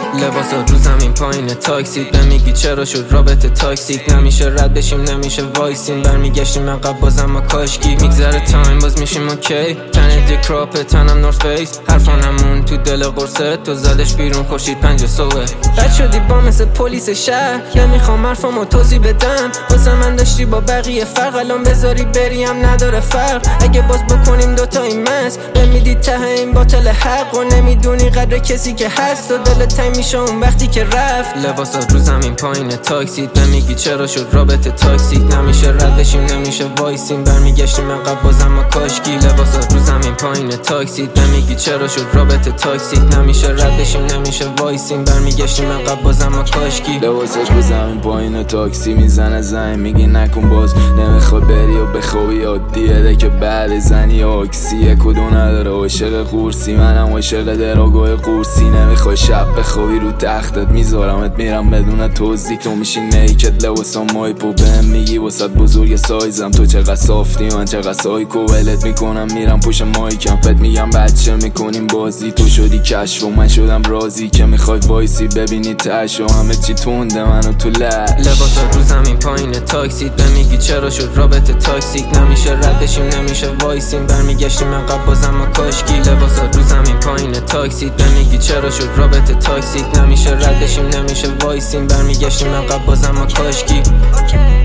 لباسا رو زمین پایین تاکسی نمیگی چرا شد رابطه تاکسیک نمیشه رد بشیم نمیشه وایسیم برمیگشتیم عقب بازم ما کاشکی میگذره تایم باز میشیم اوکی تنه دی کراپه تنم نورث فیس حرفانمون تو دل قرصه تو زدش بیرون خورشید 5 صبح بد شدی با مثل پلیس شهر نمیخوام حرفامو توضیح بدم واسه من داشتی با بقیه فرق الان بذاری بریم نداره فرق اگه باز بکنیم دوتایی مست بمیدی ته این باطل حق و نمیدونی قدر کسی که هست و دلت تنگ میشه اون وقتی که رفت لباسا رو زمین پایین تاکسی نمیگی چرا شد رابطه تاکسیک نمیشه رد بشیم نمیشه وایسیم برمیگشتیم عقب بازم ما کاشکی لباسا رو زمین پایین تاکسی نمیگی چرا شد رابطه تاکسیک نمیشه رد بشیم نمیشه وایسیم برمیگشتیم عقب بازم ما کاشکی لباسا رو زمین پایین تاکسی میزنه زنگ میگی نکن باز نمیخواد بری و بخوابی عادیه که بعد زنی آکسیه کدو نداره عاشق قورسی منم عاشق دراگاه قورسی نمیخوای شب بخوابی رو تختت میذارمت میرم بدون توضیح تو میشی نیکت لباسام مایپو بهم میگی واسه بزرگ سایزم تو چقدر صافتی من چقدر سایکو ولت میکنم میرم پشت مایکم بهت میگم بچه میکنیم بازی تو شدی کشف و من شدم رازی که میخوای وایسی ببینی تش و همه چی تونده منو تو لباسا رو زمین پایین تاکسی نمیگی چرا شد رابطه تاکسیک نمیشه رد بشیم نمیشه وایسیم برمیگشتیم عقب بازم ما کاشکی لباسا رو زمین پایین تاکسی نمیگی چرا شد رابطه تاکسیک نمیشه رد بشیم نمیشه وایسیم برمیگشتیم عقب بازم ما کاشکی